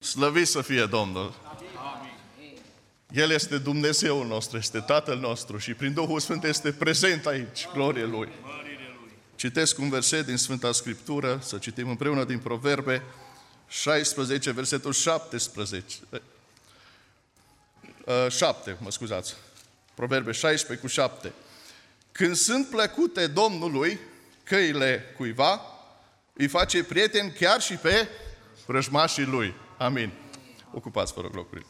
Slăvit să fie Domnul! El este Dumnezeul nostru, este Tatăl nostru și prin Duhul Sfânt este prezent aici, glorie Lui. Citesc un verset din Sfânta Scriptură, să citim împreună din Proverbe 16, versetul 17. 7, mă scuzați. Proverbe 16 cu 7. Când sunt plăcute Domnului căile cuiva, îi face prieten chiar și pe vrăjmașii Lui. Amin. Ocupați, vă rog, locurile.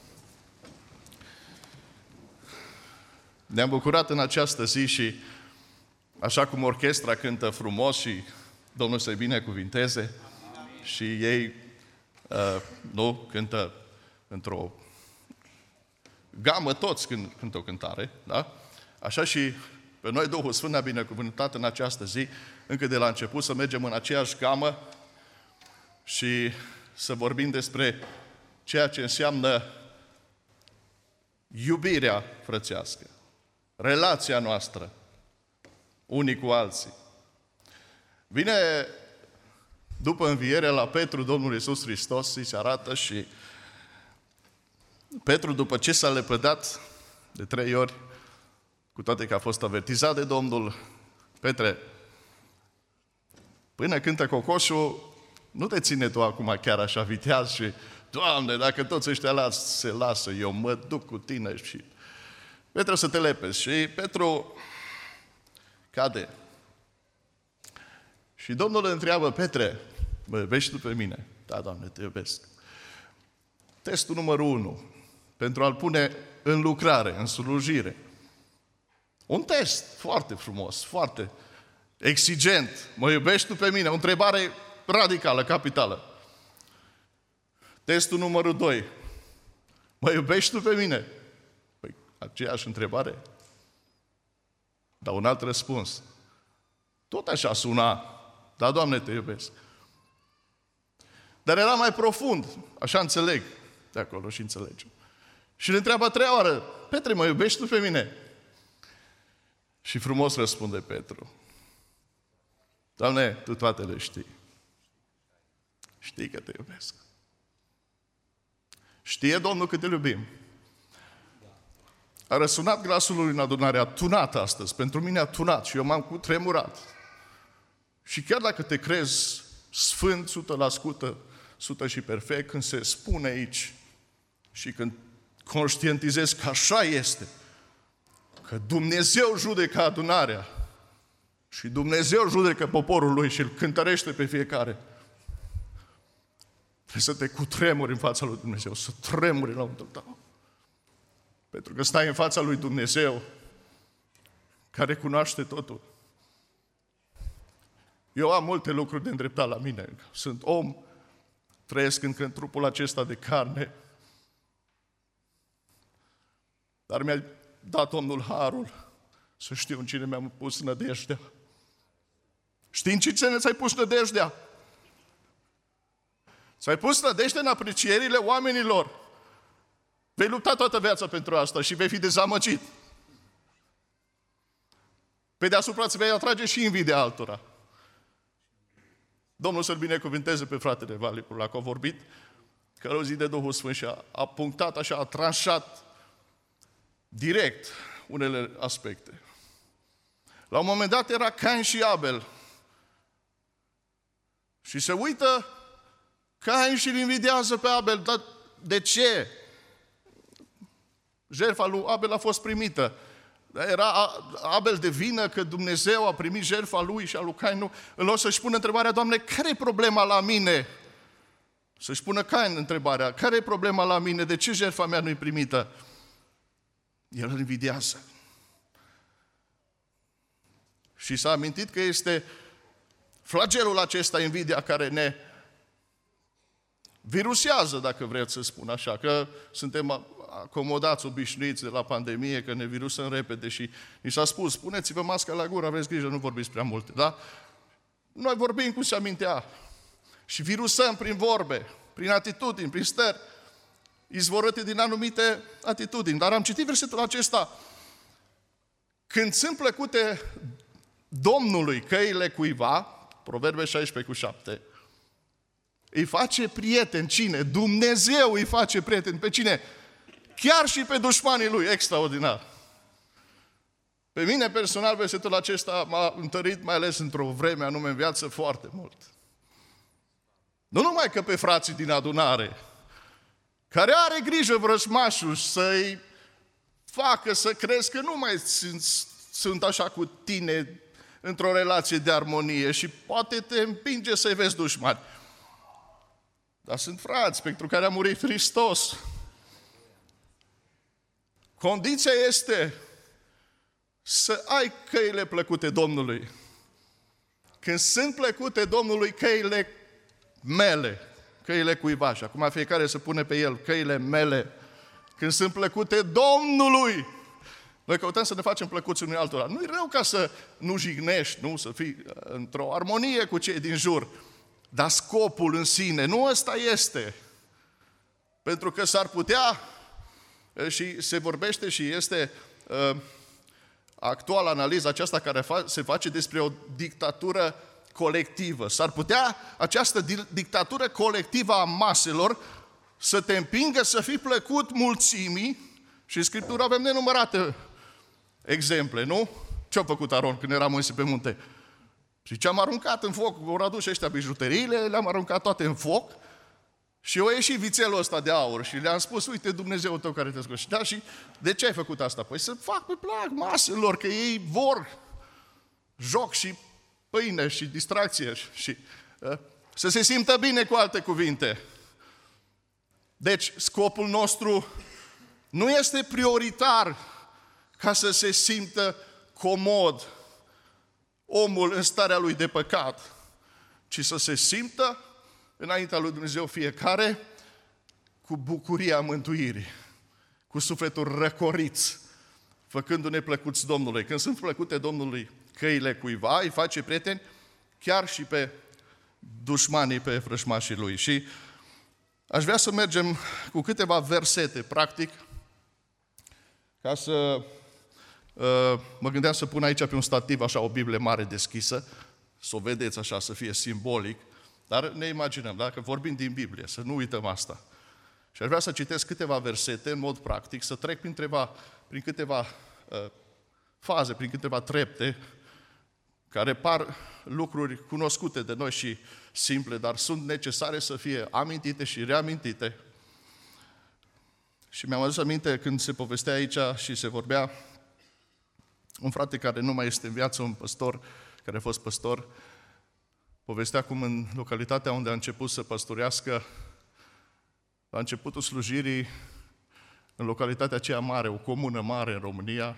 Ne-am bucurat în această zi și așa cum orchestra cântă frumos și Domnul să-i binecuvinteze și ei cântă într-o gamă, toți cântă o cântare, da? Așa și pe noi Duhul Sfânt ne-a binecuvântat în această zi, încă de la început, să mergem în aceeași gamă și să vorbim despre ceea ce înseamnă iubirea frățească, relația noastră unii cu alții. Vine după înviere la Petru Domnul Iisus Hristos, îi se arată și Petru, după ce s-a lepădat de 3 ori, cu toate că a fost avertizat de Domnul, Petre, până cântă cocoșul, nu te ține tu acum chiar așa viteaz și Doamne, dacă toți ăștia se lasă, eu mă duc cu tine și Petru să te lepezi. Și Petru cade. Și Domnul îl întreabă, Petre, mă iubești tu pe mine? Da, Doamne, te iubesc. Testul numărul 1, pentru a-l pune în lucrare, în slujire. Un test foarte frumos, foarte exigent. Mă iubești tu pe mine? O întrebare radicală, capitală. Testul numărul 2. Mă iubești tu pe mine? Păi, aceeași întrebare. Dar un alt răspuns. Tot așa suna. Da, Doamne, te iubesc. Dar era mai profund. Așa înțeleg de acolo și înțelegem. Și îl întreabă a 3-a oară. Petre, mă iubești tu pe mine? Și frumos răspunde Petru. Doamne, tu toate le știi. Știi că te iubesc. Știe Domnul cât îl iubim. A răsunat glasul lui în adunare, a tunat astăzi. Pentru mine a tunat și eu m-am cutremurat. Și chiar dacă te crezi sfânt, 100% și perfect, când se spune aici și când conștientizezi că așa este, că Dumnezeu judecă adunarea și Dumnezeu judecă poporul lui și îl cântărește pe fiecare, trebuie să te cutremuri în fața lui Dumnezeu, să tremuri înăuntru tău. Pentru că stai în fața lui Dumnezeu, care cunoaște totul. Eu am multe lucruri de îndreptat la mine. Sunt om, trăiesc încă în trupul acesta de carne. Dar mi-a dat Domnul harul să știu în cine mi-am pus nădejdea. Știi în cine ți-ai pus nădejdea? Ți-ai pus nădejde în aprecierile oamenilor. Vei lupta toată viața pentru asta și vei fi dezamăgit. Pe deasupra îți vei atrage și invidia altora. Domnul să-l binecuvinteze pe fratele Valicul, la că a vorbit călăuzit de Duhul Sfânt și a punctat așa, a tranșat direct unele aspecte. La un moment dat era Cain și Abel. Și se uită Cain și îl invidiază pe Abel. Dar de ce? Jertfa lui Abel a fost primită. Era Abel de vină că Dumnezeu a primit jertfa lui și a lui Cain nu. În loc să-și pună întrebarea, Doamne, care e problema la mine? Să-și pună Cain întrebarea, care e problema la mine? De ce jertfa mea nu-i primită? El îl invidiază. Și s-a amintit că este flagelul acesta, invidia, care ne virusează, dacă vreți să spun așa, că suntem acomodați, obișnuiți de la pandemie, că ne virusăm repede și ni s-a spus, puneți-vă masca la gură, aveți grijă, nu vorbiți prea multe, da? Noi vorbim cum se amintea și virusăm prin vorbe, prin atitudini, prin stări, izvorâte din anumite atitudini. Dar am citit versetul acesta, când sunt plăcute Domnului căile cuiva, Proverbe 16 cu 7, Îi face prieten. Cine? Dumnezeu îi face prieten. Pe cine? Chiar și pe dușmanii lui. Extraordinar. Pe mine personal, versetul acesta m-a întărit, mai ales într-o vreme anume în viață, foarte mult. Nu numai că pe frații din adunare, care are grijă vrăjmașul să-i facă să crezi că nu mai sunt așa cu tine într-o relație de armonie și poate te împinge să-i vezi dușmani. Dar sunt frați pentru care a murit Hristos. Condiția este să ai căile plăcute Domnului. Când sunt plăcute Domnului căile mele, căile cuiva, și acum fiecare se pune pe el, căile mele, când sunt plăcute Domnului. Noi căutăm să ne facem plăcuți unui altora. Nu-i rău ca să nu jignești, nu? Să fii într-o armonie cu cei din jur. Dar scopul în sine, nu ăsta este. Pentru că s-ar putea, și se vorbește și este actuală analiza aceasta care se face despre o dictatură colectivă. S-ar putea această dictatură colectivă a maselor să te împingă să fii plăcut mulțimii, și în Scriptură avem nenumărate exemple, nu? Ce-a făcut Aron când era Moise pe munte? Și ce-am aruncat în foc, vor aduce ăștia bijuteriile, le-am aruncat toate în foc și o ieși vițelul ăsta de aur și le-am spus, uite Dumnezeu tău care te scoși. Da, și de ce ai făcut asta? Păi să fac pe plac maselor, că ei vor joc și pâine și distracție și să se simtă bine, cu alte cuvinte. Deci scopul nostru nu este prioritar ca să se simtă comod omul în starea lui de păcat, ci să se simtă înaintea lui Dumnezeu fiecare cu bucuria mântuirii, cu sufletul răcoriți, făcându-ne plăcuți Domnului. Când sunt plăcute Domnului căile cuiva, îi face prieteni chiar și pe dușmanii, pe vrăjmașii lui. Și aș vrea să mergem cu câteva versete, practic, ca să mă gândeam să pun aici pe un stativ așa o Biblie mare deschisă, să o vedeți așa, să fie simbolic, dar ne imaginăm, dacă vorbim din Biblie, să nu uităm asta. Și aș vrea să citesc câteva versete în mod practic, să trec prin câteva faze, prin câteva trepte, care par lucruri cunoscute de noi și simple, dar sunt necesare să fie amintite și reamintite. Și mi-am adus aminte când se povestea aici și se vorbea, un frate care nu mai este în viață, un păstor, care a fost păstor, povestea cum în localitatea unde a început să păstorească, la începutul slujirii, în localitatea aceea mare, o comună mare în România,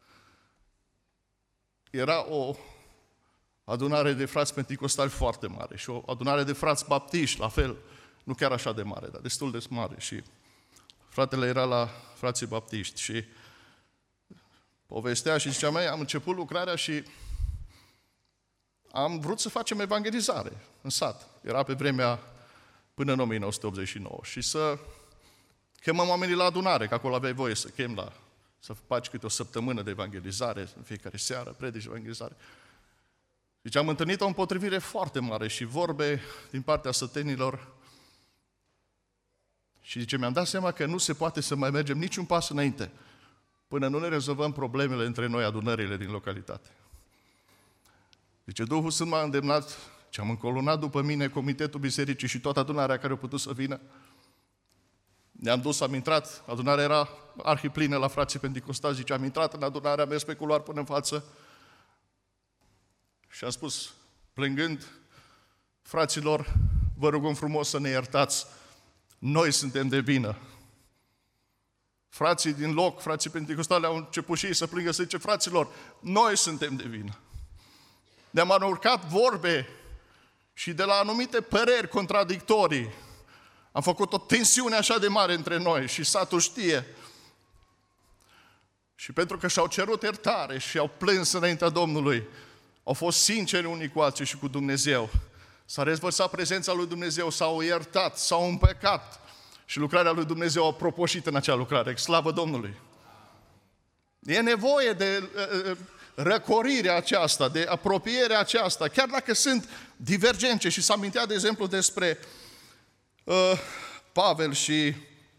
era o adunare de frați penticostali foarte mare și o adunare de frați baptiști, la fel, nu chiar așa de mare, dar destul de mare. Și fratele era la frații baptiști și povestea și zicea, măi, am început lucrarea și am vrut să facem evangelizare în sat. Era pe vremea până în 1989 și să chemăm oamenii la adunare, că acolo aveai voie să chem să faci câte o săptămână de evangelizare, în fiecare seară, predici evangelizare. Deci am întâlnit o împotrivire foarte mare și vorbe din partea sătenilor și zice, mi-am dat seama că nu se poate să mai mergem niciun pas înainte până nu ne rezolvăm problemele între noi, adunările din localitate. Zice, Duhul Sfânt m-a îndemnat și am încolonat după mine comitetul bisericii și toată adunarea care a putut să vină. Ne-am dus, am intrat, adunarea era arhiplină la frații penticostali, zice, am intrat în adunare, am mers pe culoar până în față și am spus, plângând, fraților, vă rugăm frumos să ne iertați, noi suntem de vină. Frații din loc, frații penticostali au început și ei să plângă, să zice, fraților, noi suntem de vină. Ne-am urcat vorbe și de la anumite păreri contradictorii am făcut o tensiune așa de mare între noi și satul știe. Și pentru că și-au cerut iertare și au plâns înaintea Domnului, au fost sinceri unii cu alții și cu Dumnezeu. S-a răsvărsat prezența lui Dumnezeu, s-au iertat, s-au împăcat și lucrarea lui Dumnezeu a propășit în acea lucrare. Slavă Domnului! E nevoie de răcorirea aceasta, de apropierea aceasta, chiar dacă sunt divergențe. Și s-a amintea, de exemplu, despre Pavel și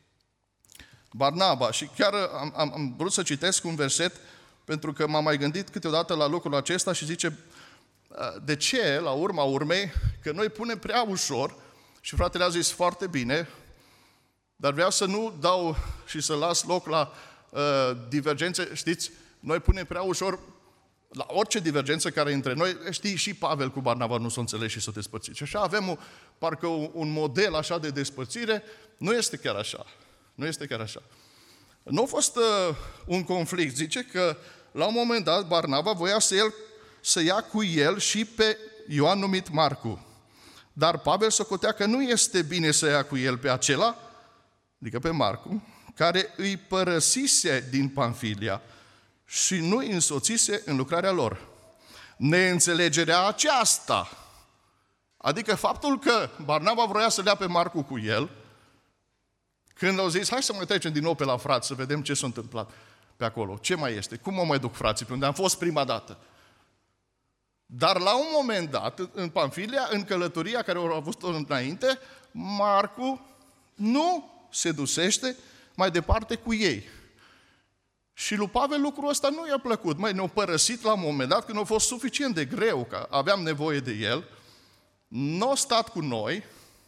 Barnaba. Și chiar am vrut să citesc un verset, pentru că m-am mai gândit câteodată la lucrul acesta și zice, de ce, la urma urmei, că noi punem prea ușor, și fratele a zis foarte bine, dar vreau să nu dau și să las loc la divergențe, știți, noi punem prea ușor la orice divergență care e între noi, știi, și Pavel cu Barnaba nu s-o înțeles și s-o despărțit. Și așa avem parcă un model așa de despărțire, nu este chiar așa. Nu este chiar așa. Nu a fost un conflict, zice că la un moment dat Barnaba voia să ia cu el și pe Ioan numit Marcu. Dar Pavel socotea că nu este bine să ia cu el pe acela, adică pe Marcu, care îi părăsise din Pamfilia și nu îi însoțise în lucrarea lor. Neînțelegerea aceasta, adică faptul că Barnaba vroia să le ia pe Marcu cu el, când au zis, hai să mai trecem din nou pe la frați, să vedem ce s-a întâmplat pe acolo, ce mai este, cum o mai duc frații, pe unde am fost prima dată. Dar la un moment dat, în Pamfilia, în călătoria care au avut-o înainte, Marcu nu se dusește mai departe cu ei. Și lui Pavel lucrul ăsta nu i-a plăcut. Ne-au părăsit la un moment dat, când a fost suficient de greu, că aveam nevoie de el, n-a stat cu noi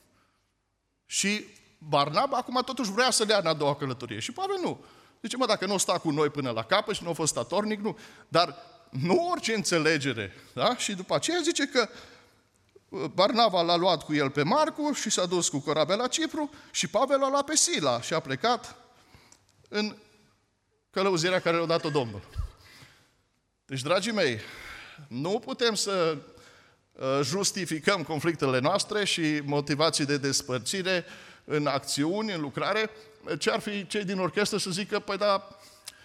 și Barnaba acum totuși vrea să le ia în a doua călătorie. Și Pavel nu. Zice, dacă nu sta cu noi până la capăt și nu a fost statornic, nu. Dar nu orice înțelegere. Da? Și după aceea zice că Barnaba l-a luat cu el pe Marcu și s-a dus cu corabia la Cipru și Pavel l-a luat pe Sila și a plecat în călăuzirea care le-a dat-o Domnul. Deci, dragii mei, nu putem să justificăm conflictele noastre și motivații de despărțire în acțiuni, în lucrare. Ce ar fi cei din orchestră să zică, păi da,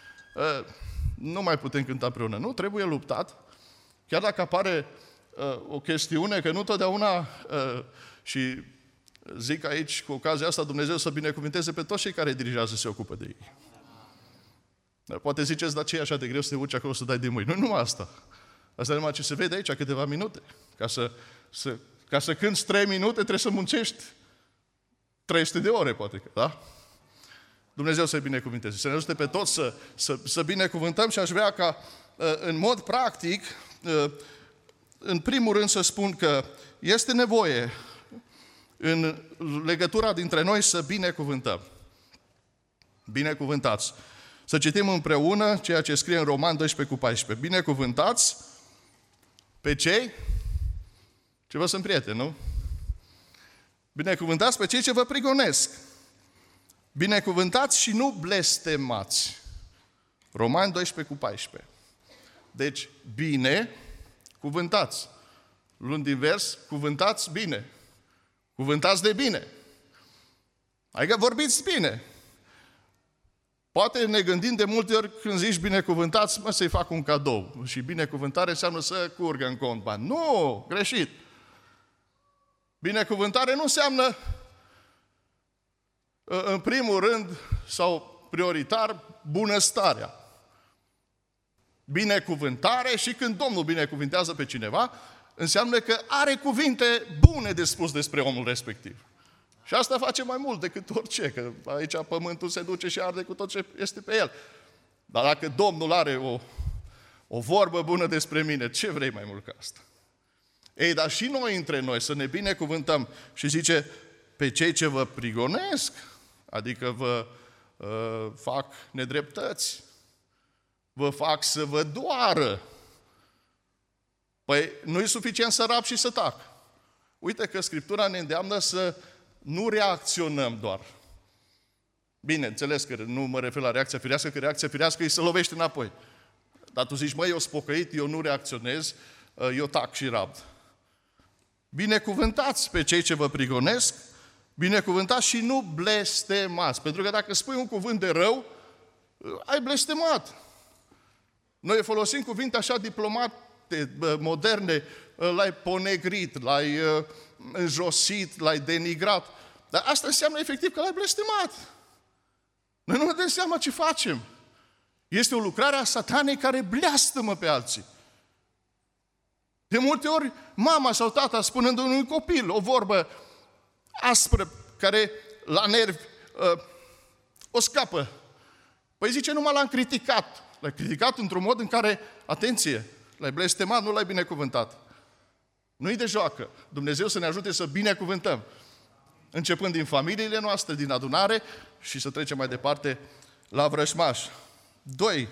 nu mai putem cânta împreună. Nu, trebuie luptat. Chiar dacă apare o chestiune, că nu totdeauna, și zic aici, cu ocazia asta, Dumnezeu să binecuvinteze pe toți cei care dirigează, se ocupă de ei. Dar poate ziceți, dar ce e așa de greu să te urci acolo să dai de mâini? Nu numai asta. Asta numai ce se vede aici, câteva minute. Ca să cânți 3 minute, trebuie să muncești 300 de ore, poate că, da? Dumnezeu să-i binecuvinteze. Să ne ajute pe toți să binecuvântăm și aș vrea ca, în mod practic, în primul rând să spun că este nevoie în legătura dintre noi să binecuvântăm. Binecuvântați. Să citim împreună ceea ce scrie în Roman 12:14. Binecuvântați pe cei ce vă sunt prieteni, nu? Binecuvântați pe cei ce vă prigonesc. Binecuvântați și nu blestemați. Roman 12:14. Deci, bine, cuvântați. Luând din vers, cuvântați bine. Cuvântați de bine. Adică vorbiți bine. Poate ne gândim de multe ori când zici binecuvântați, să-i fac un cadou. Și binecuvântare înseamnă să curgă în cont bani. Nu, greșit. Binecuvântare nu înseamnă, în primul rând, sau prioritar, bunăstarea. Binecuvântare, și când Domnul binecuvintează pe cineva, înseamnă că are cuvinte bune de spus despre omul respectiv. Și asta face mai mult decât orice, că aici pământul se duce și arde cu tot ce este pe el. Dar dacă Domnul are o vorbă bună despre mine, ce vrei mai mult ca asta? Ei, dar și noi între noi să ne binecuvântăm și zice, pe cei ce vă prigonesc, adică vă fac nedreptăți, vă fac să vă doară. Păi nu e suficient să rap și să tac. Uite că Scriptura ne îndeamnă să nu reacționăm doar. Bine, înțeles că nu mă refer la reacția firească, că reacția firească e să lovești înapoi. Dar tu zici, eu sunt pocăit, eu nu reacționez, eu tac și rabd. Binecuvântați pe cei ce vă prigonesc, binecuvântați și nu blestemați. Pentru că dacă spui un cuvânt de rău, ai blestemat. Noi folosim cuvinte așa diplomate, moderne, l-ai ponegrit, l-ai înjosit, l-ai denigrat. Dar asta înseamnă efectiv că l-ai blestemat. Noi nu ne dăm seama ce facem. Este o lucrare a Satanei care bleastămă pe alții. De multe ori, mama sau tata spunând unui copil o vorbă aspră care la nervi o scapă. Păi zice, numai l-am criticat. L-ai criticat într-un mod în care, atenție, l-ai blestemat, nu l-ai binecuvântat. Nu-i de joacă. Dumnezeu să ne ajute să binecuvântăm. Începând din familiile noastre, din adunare și să trecem mai departe la vrăjmași. 2.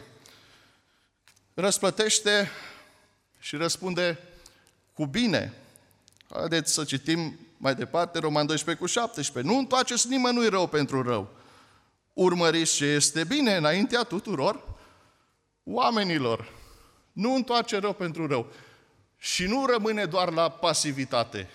Răsplătește și răspunde cu bine. Haideți să citim mai departe Roman 12:17. Nu întoarceți nimănui rău pentru rău. Urmăriți ce este bine înaintea tuturor oamenilor. Nu întoarce rău pentru rău. Și nu rămâne doar la pasivitate.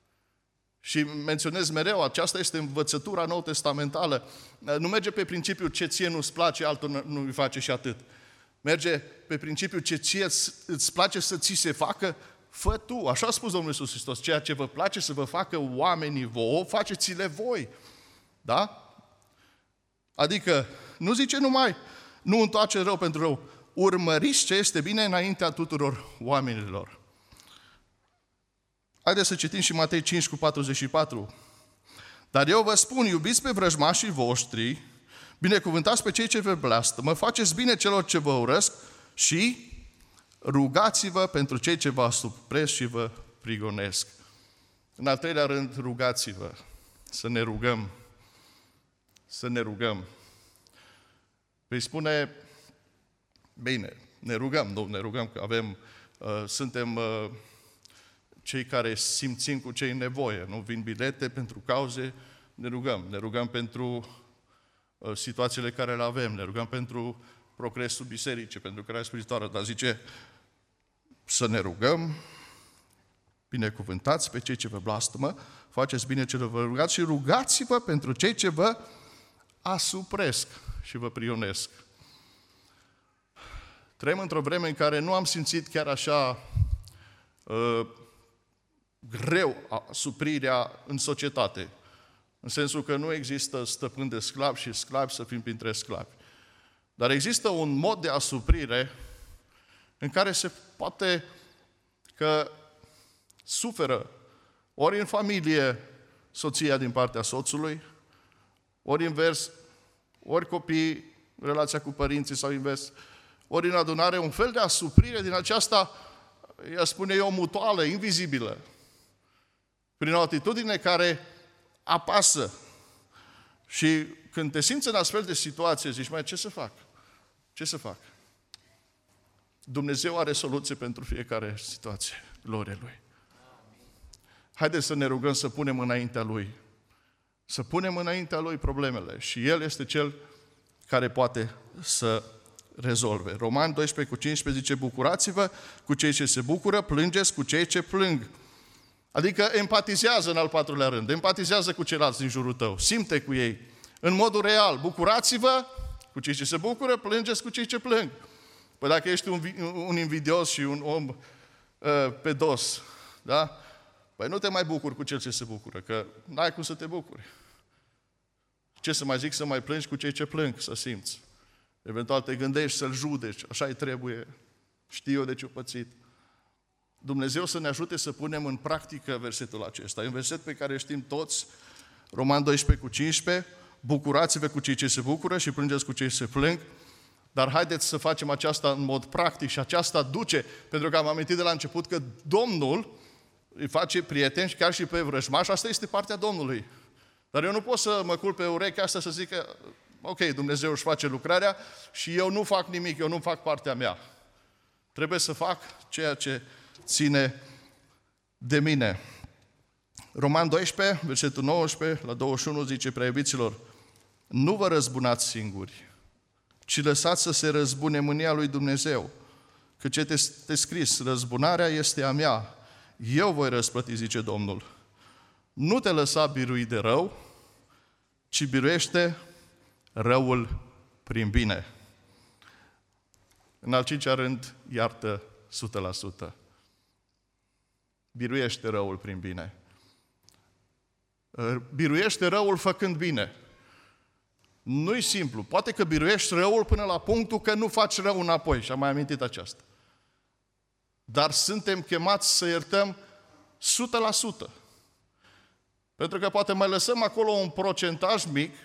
Și menționez mereu, aceasta este învățătura nou-testamentală. Nu merge pe principiul ce ție nu-ți place, altul nu-i face și atât. Merge pe principiul ce ție îți place să ți se facă, fă tu. Așa a spus Domnul Iisus Hristos. Ceea ce vă place să vă facă oamenii vouă, faceți-le voi. Da? Adică, nu zice numai, nu întoarce rău pentru rău. Urmăriți ce este bine înaintea tuturor oamenilor. Haideți să citim și Matei 5:44. Dar eu vă spun, iubiți pe vrăjmașii voștri, binecuvântați pe cei ce vă blastămă, faceți bine celor ce vă urăsc și rugați-vă pentru cei ce vă asupresc și vă prigonesc. În al treilea rând, rugați-vă. Să ne rugăm. Să ne rugăm. Vei spune, bine, ne rugăm, că suntem cei care simțim cu cei în nevoie. Nu vin bilete pentru cauze, ne rugăm pentru situațiile care le avem, ne rugăm pentru progresul bisericii, pentru crearea spirituală, dar zice să ne rugăm, binecuvântați pe cei ce vă blastămă, faceți bine ce vă rugați și rugați-vă pentru cei ce vă asupresc și vă prionesc. Trăim într-o vreme în care nu am simțit chiar așa greu asuprirea în societate. În sensul că nu există stăpân de sclavi și sclavi să fim printre sclavi. Dar există un mod de asuprire în care se poate că suferă ori în familie soția din partea soțului, ori invers, ori copii, relația cu părinții sau invers, ori în adunare, un fel de asuprire din aceasta, ea spune eu, mutuală, invizibilă. Prin o atitudine care apasă. Și când te simți în astfel de situație, zici, mai ce să fac? Ce să fac? Dumnezeu are soluție pentru fiecare situație. Gloria Lui. Haideți să ne rugăm să punem înaintea Lui. Să punem înaintea Lui problemele. Și El este Cel care poate să rezolve. Roman 12:15 zice, bucurați-vă cu cei ce se bucură, plângeți cu cei ce plâng. Adică empatizează în al patrulea rând, empatizează cu ceilalți din jurul tău, simte cu ei, în modul real, bucurați-vă cu cei ce se bucură, plângeți cu cei ce plâng. Păi dacă ești un invidios și un om pe dos, da? Păi nu te mai bucuri cu cel ce se bucură, că n-ai cum să te bucuri. Ce să mai zic, să mai plângi cu cei ce plâng, să simți. Eventual te gândești să-l judeci, așa-i trebuie, știu eu de ce-o pățit. Dumnezeu să ne ajute să punem în practică versetul acesta. E un verset pe care știm toți, Roman 12:15, bucurați-vă cu cei ce se bucură și plângeți cu cei ce se plâng, dar haideți să facem aceasta în mod practic și aceasta duce, pentru că am amintit de la început că Domnul îi face prieteni și chiar și pe vrăjmași, asta este partea Domnului. Dar eu nu pot să mă culp pe urechea asta să zic că, ok, Dumnezeu își face lucrarea și eu nu fac nimic, eu nu fac partea mea. Trebuie să fac ceea ce ține de mine. Roman 12, versetul 19 la 21 zice, prea iubiților, nu vă răzbunați singuri, ci lăsați să se răzbune mânia lui Dumnezeu. Că ce este scris, răzbunarea este a mea, eu voi răsplăti, zice Domnul. Nu te lăsa birui de rău, ci biruiește răul prin bine. În al cincilea rând, iartă 100%. Biruiește răul prin bine. Biruiește răul făcând bine. Nu-i simplu. Poate că biruiești răul până la punctul că nu faci rău înapoi. Și am mai amintit aceasta. Dar suntem chemați să iertăm 100%. Pentru că poate mai lăsăm acolo un procentaj mic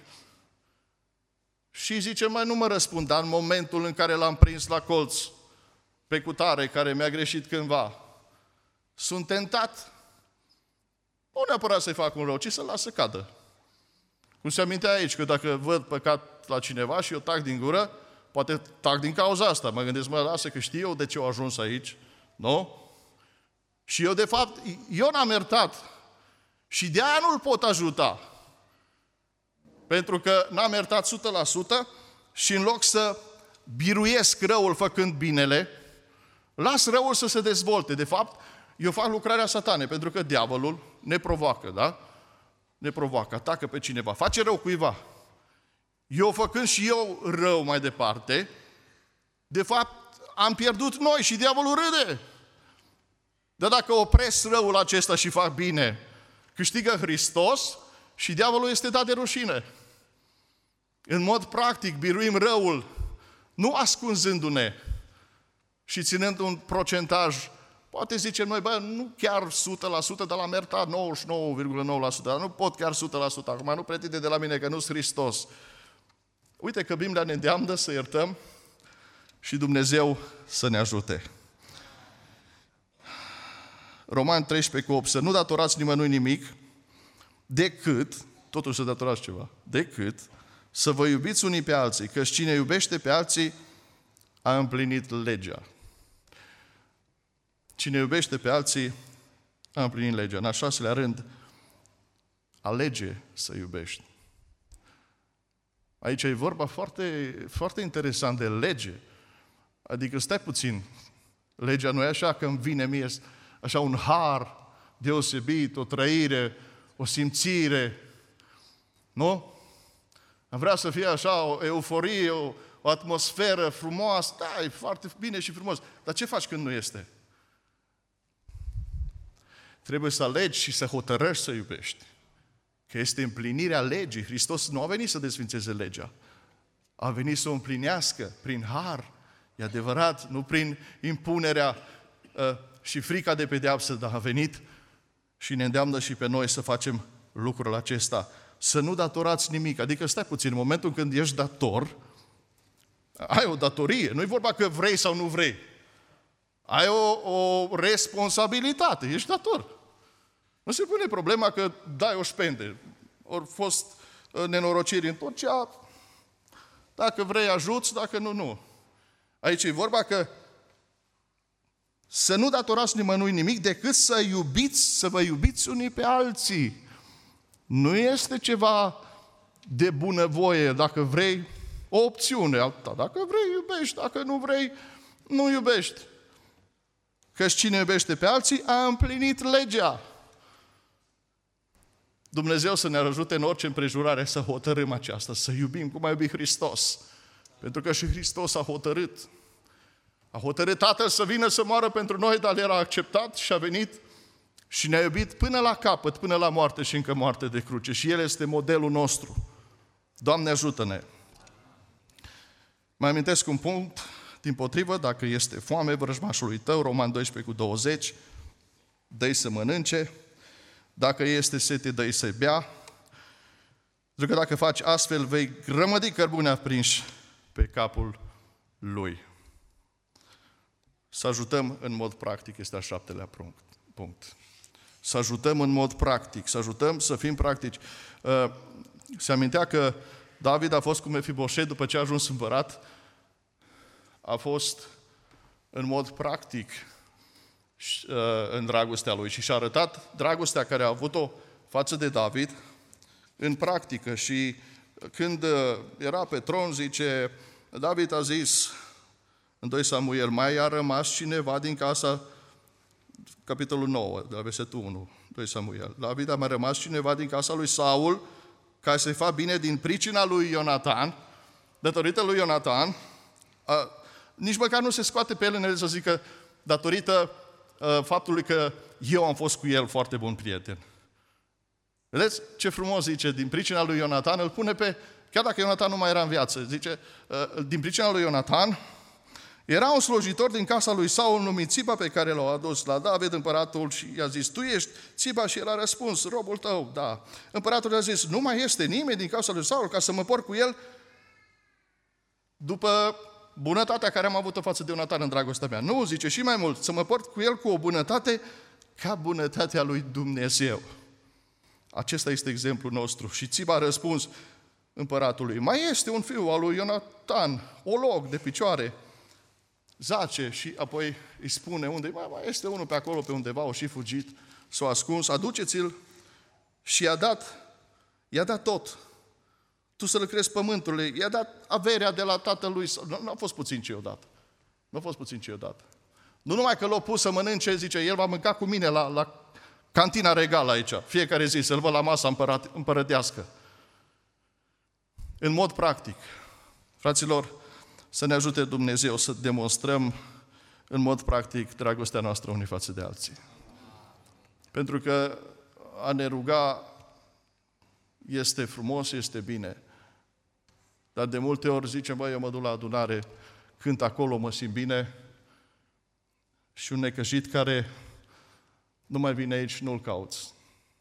și zice, mai nu mă răspund, dar în momentul în care l-am prins la colț pe cutare care mi-a greșit cândva, sunt tentat, nu neapărat să-i fac un rău, ci să-l las să cadă. Cum se amintea aici, că dacă văd păcat la cineva și eu tac din gură, poate tac din cauza asta. Mă gândesc, mă lasă că știu eu de ce au ajuns aici, nu? Și eu, de fapt, eu n-am iertat. Și de aia nu-l pot ajuta. Pentru că n-am iertat 100% și în loc să biruiesc răul făcând binele, las răul să se dezvolte. De fapt, eu fac lucrarea Satanei, pentru că diavolul ne provoacă, da? Ne provoacă, atacă pe cineva, face rău cuiva. Eu făcând și eu rău mai departe, de fapt, am pierdut noi și diavolul râde. Dar dacă opresc răul acesta și fac bine, câștigă Hristos și diavolul este dat de rușine. În mod practic, biruim răul, nu ascunzându-ne și ținând un procentaj. Poate zicem noi, bă, nu chiar 100%, dar l-am iertat 99,9%, dar nu pot chiar 100%, acum nu pretinde de la mine că nu sunt Hristos. Uite că Biblia ne îndeamnă să iertăm și Dumnezeu să ne ajute. Romani 13:8, să nu datorați nimănui nimic, decât, totuși să datorați ceva, decât să vă iubiți unii pe alții, căci cine iubește pe alții a împlinit legea. Cine iubește pe alții a împlinit legea. În a 6-lea rând, alege să iubești. Aici e vorba foarte, foarte interesant de lege. Adică stai puțin, legea nu e așa că îmi vine mie așa un har deosebit, o trăire, o simțire, nu? Am vrea să fie așa o euforie, o atmosferă frumoasă, da, e foarte bine și frumos, dar ce faci când nu este? Trebuie să alegi și să hotărăști să iubești. Că este împlinirea legii. Hristos nu a venit să desfințeze legea. A venit să o împlinească prin har. E adevărat, nu prin impunerea și frica de pedeapsă, dar a venit și ne îndeamnă și pe noi să facem lucrul acesta. Să nu datorați nimic. Adică stai puțin, în momentul când ești dator, ai o datorie. Nu e vorba că vrei sau nu vrei. Ai o responsabilitate. Ești dator. Nu se pune problema că dai o șpende. Ori fost nenorociri în tot cea, dacă vrei ajuți, dacă nu, nu. Aici e vorba că să nu datorați nimănui nimic decât să iubiți, să vă iubiți unii pe alții. Nu este ceva de bunăvoie, dacă vrei, o opțiune alta. Dacă vrei, iubești, dacă nu vrei, nu iubești. Căci cine iubește pe alții a împlinit legea. Dumnezeu să ne ajute în orice împrejurare să hotărâm aceasta, să iubim cum a iubit Hristos. Pentru că și Hristos a hotărât. A hotărât Tatăl să vină să moară pentru noi, dar El a acceptat și a venit și ne-a iubit până la capăt, până la moarte și încă moarte de cruce. Și El este modelul nostru. Doamne, ajută-ne! Mai amintesc un punct, dimpotrivă, dacă este foame vrăjmașului tău, Roman 12:20, dă-i să mănânce, dacă este sete, dă-i să bea, pentru că dacă faci astfel, vei grămădi cărbune aprinși pe capul lui. Să ajutăm în mod practic, este al 7-lea punct. Să ajutăm în mod practic, să ajutăm să fim practici. Se amintea că David a fost cu Mefiboset după ce a ajuns împărat, a fost în mod practic în dragostea lui și și-a arătat dragostea care a avut-o față de David în practică. Și când era pe tron, zice, David a zis în 2 Samuel, mai a rămas cineva din casa, capitolul 9, de la versetul 1, 2 Samuel. David a mai rămas cineva din casa lui Saul, ca să-i facă bine din pricina lui Ionatan, datorită lui Ionatan, nici măcar nu se scoate pe el în el să zică, datorită faptului că eu am fost cu el foarte bun prieten. Vedeți ce frumos zice, din pricina lui Ionatan, îl pune pe, chiar dacă Ionatan nu mai era în viață, zice, din pricina lui Ionatan, Era un slujitor din casa lui Saul numit Țiba, pe care l-au adus la David, împăratul, și i-a zis: tu ești Țiba? Și el a răspuns: robul tău, da. Împăratul i-a zis: nu mai este nimeni din casa lui Saul ca să mă porc cu el după bunătatea care am avut-o față de Ionatan în dragostea mea. Nu, zice, și mai mult, să mă port cu el cu o bunătate ca bunătatea lui Dumnezeu. Acesta este exemplul nostru. Și Țiba a răspuns împăratului: mai este un fiu al lui Ionatan, olog de picioare. Zace și apoi îi spune unde, mai este unul pe acolo, pe undeva, o și fugit, s-a ascuns, aduceți-l. Și i-a dat tot. Tu să lucrezi pământul, i-a dat averea de la tatălui. Nu a fost puțin ce i-a dat. Nu a fost puțin ce i-a dat. Nu numai că l-a pus să mănânce, zice, el va mânca cu mine la cantina regală aici, fiecare zi, să-l văd la masa împărătească. În mod practic, fraților, să ne ajute Dumnezeu să demonstrăm în mod practic dragostea noastră unii față de alții. Pentru că a ne ruga este frumos, este bine. Dar de multe ori zicem: băi, eu mă duc la adunare, cânt acolo, mă simt bine, și un necăjit care nu mai vine aici, nu-l cauți.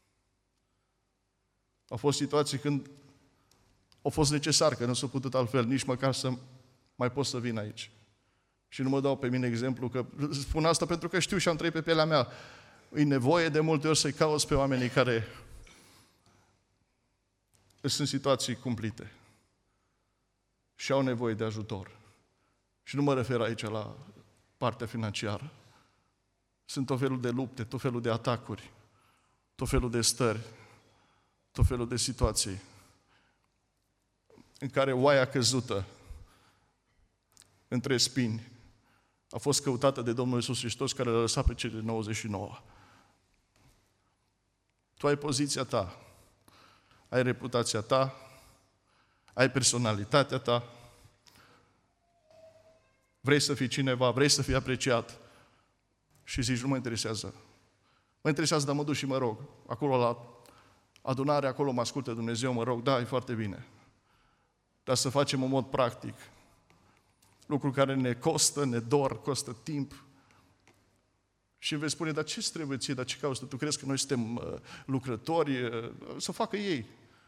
Au fost situații când a fost necesar, că nu s-a putut altfel, nici măcar să mai pot să vin aici. Și nu mă dau pe mine exemplu, că spun asta pentru că știu și am trăit pe pielea mea. E nevoie de multe ori să-i cauți pe oamenii care sunt în situații cumplite și au nevoie de ajutor. Și nu mă refer aici la partea financiară. Sunt tot felul de lupte, tot felul de atacuri, tot felul de stări, tot felul de situații în care oaia căzută între spini a fost căutată de Domnul Iisus Hristos, care l-a lăsat pe cele 99. Tu ai poziția ta, ai reputația ta, ai personalitatea ta, vrei să fii cineva, vrei să fii apreciat și zici: nu mă interesează. Mă interesează, dar mă duc și mă rog. Acolo la adunare, acolo mă ascultă Dumnezeu, mă rog, da, e foarte bine. Dar să facem în mod practic lucruri care ne costă, ne dor, costă timp. Și vei spune: dar ce trebuie ție, dar ce cauți? Tu crezi că noi suntem lucrători? Să facă ei.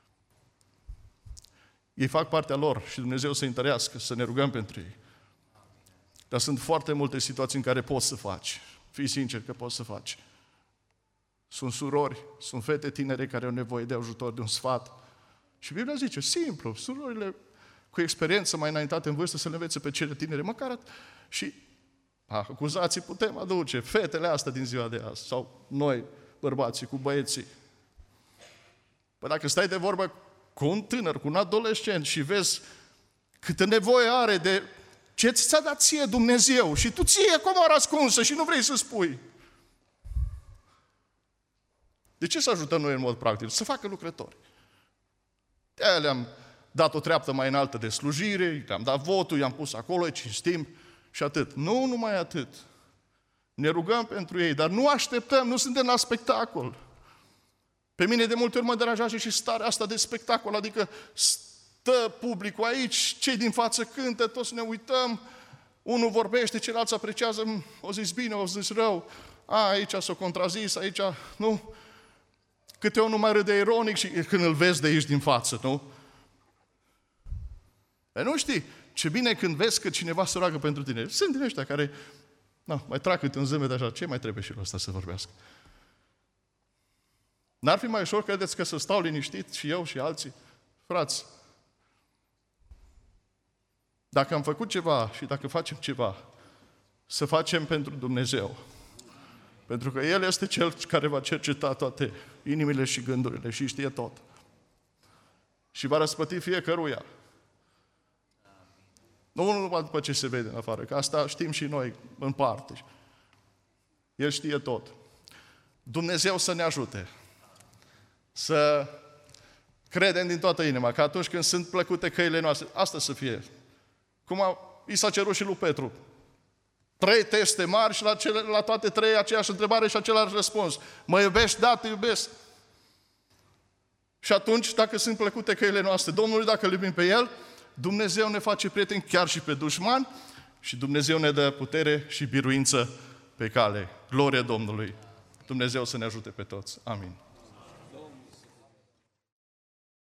Ei fac partea lor și Dumnezeu să întărească, să ne rugăm pentru ei. Dar sunt foarte multe situații în care poți să faci. Fii sincer că poți să faci. Sunt surori, sunt fete tinere care au nevoie de ajutor, de un sfat. Și Biblia zice, simplu, surorile cu experiență mai înaintate în vârstă să le învețe pe cele tinere, măcar și acuzații putem aduce, fetele astea din ziua de azi, sau noi, bărbații, cu băieții. Păi dacă stai de vorbă cu un tânăr, cu un adolescent și vezi câtă nevoie are de ce ți-a dat ție Dumnezeu și tu ție comoara ascunsă și nu vrei să spui. De ce să ajutăm noi în mod practic? Să facă lucrători. De-aia le-am dat o treaptă mai înaltă de slujire, le-am dat votul, i-am pus acolo, îi cinstim și atât. Nu numai atât. Ne rugăm pentru ei, dar nu așteptăm, nu suntem la spectacol. Pe mine de multe ori mă deranjează și starea asta de spectacol, adică stă publicul aici, cei din față cântă, toți ne uităm, unul vorbește, celălalt apreciază, o zis bine, o zis rău, aici s-o contrazis, aici, nu? Câte unul mai râde ironic și când îl vezi de aici din față, nu? Păi nu știi, ce bine când vezi că cineva se roagă pentru tine. Sunt din ăștia care, mai trag câte un zâmbet așa, ce mai trebuie și ăsta să vorbească? N-ar fi mai ușor, credeți, că să stau liniștit și eu și alții? Frați, dacă am făcut ceva și dacă facem ceva, să facem pentru Dumnezeu. Pentru că El este Cel care va cerceta toate inimile și gândurile și știe tot. Și va răspăti fiecăruia. Nu numai după ce se vede în afară, că asta știm și noi în parte. El știe tot. Dumnezeu să ne ajute. Să credem din toată inima că atunci când sunt plăcute căile noastre, asta să fie. Cum i s-a cerut și lui Petru. 3 teste mari și la toate 3 aceeași întrebare și același răspuns. Mă iubești? Da, te iubesc. Și atunci, dacă sunt plăcute căile noastre Domnului, dacă îl iubim pe El, Dumnezeu ne face prieteni chiar și pe dușmani și Dumnezeu ne dă putere și biruință pe cale. Glorie Domnului! Dumnezeu să ne ajute pe toți. Amin.